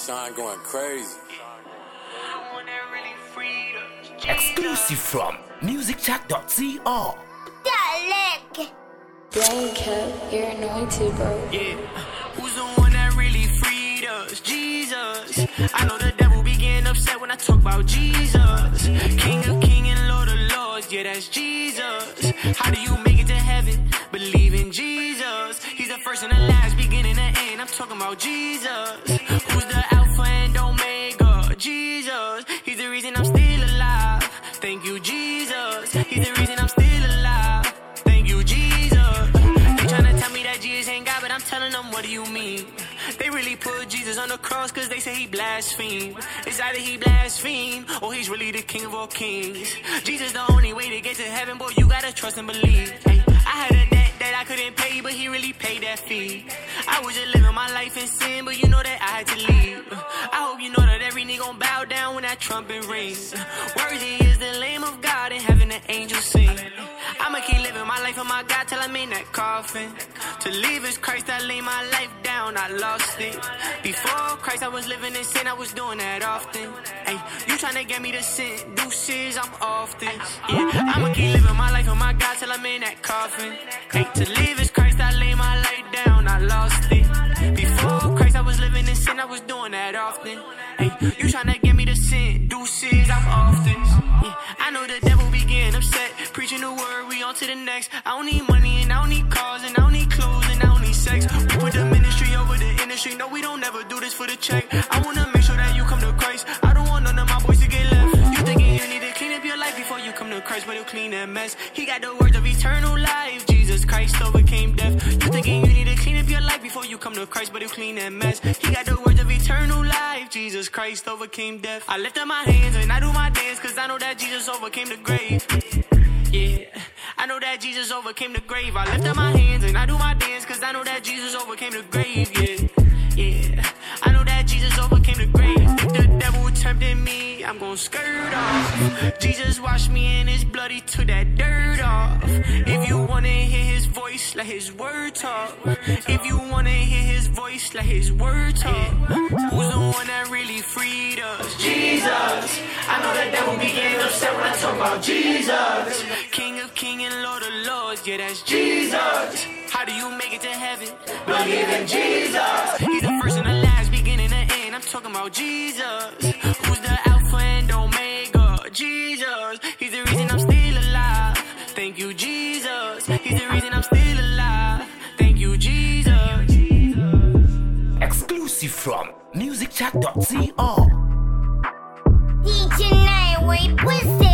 Sean going crazy. Exclusive from musicchat.co. Dalek. Blanket, you're anointed, bro. Yeah, who's the one that really freed us? Jesus. I know the devil be getting upset when I talk about Jesus. King of Kings and Lord of Lords, yeah, that's Jesus. How do you make it to heaven? Believe in Jesus. He's the first and the last, beginning and end. I'm talking about Jesus. Who's the Alpha and Omega? Jesus. He's the reason I'm still alive. Thank you, Jesus. He's the reason I'm still alive. Thank you, Jesus. They tryna tell me that Jesus ain't God, but I'm telling them, what do you mean? They really put Jesus on the cross cause they say he blasphemed. It's either he blasphemed or he's really the King of all kings. Jesus the only way to get to heaven, boy, you gotta trust and believe. Ay, I had a debt that I couldn't pay, but he really paid that fee. I was just living my life in sin, but you know that I had to leave. I hope you know that every knee gon' bow down when that trumpet rings. Worthy is the Lamb of God, in heaven the angels sing. I'ma keep living my life for my God till I'm in that coffin. To live is Christ, I lay my life down, I lost it. Before Christ, I was living in sin, I was doing that often. Ay, you tryna get me to sin, deuces, I'm off this. Yeah, I'ma keep living my life for my God till I'm in that coffin. Ay, to live is Christ, I lay my life down, I lost it. Before Christ, I was living in sin, I was doing that often. Ay, you tryna get me to sin, deuces, I'm off this. Yeah, I know the devil be getting upset, preaching the word, we on to the next. I don't need money and I don't need cars and I don't need clothes and I don't need sex. We put the ministry over the industry, no we don't never do this for the check. I wanna make sure that you come to Christ, I don't want none of my boys to get left. You thinking you need to clean up your life before you come to Christ, but he'll clean that mess. He got the words of eternal life, Jesus Christ overcame death. You thinking you need to clean up your life before you come to Christ, but he'll clean that mess. He got the words of eternal life, Jesus Christ overcame death. I lift up my hands and I do my dance cause I know that Jesus overcame the grave. Yeah, I know that Jesus overcame the grave. I lift up my hands and I do my dance cause I know that Jesus overcame the grave. Yeah, I know that Jesus overcame the grave. If the devil tempted me, I'm gon' skirt off. Jesus washed me in his blood, he took that dirt off. If you wanna hear his voice, let his word talk. If you wanna hear his voice, let his word talk. Who's the one that really freed us? Jesus. I know the devil be getting upset when I talk about Jesus. King of Kings and Lord of Lords, yeah, that's Jesus. How do you make it to heaven? Believe in Jesus. He's the first and the last, beginning and end. I'm talking about Jesus. Who's the Alpha and Omega? Jesus. He's the reason I'm still alive. Thank you, Jesus. He's the reason I'm still alive. Thank you, Jesus. Exclusive from musicchat.co. DJ Nightwave, what's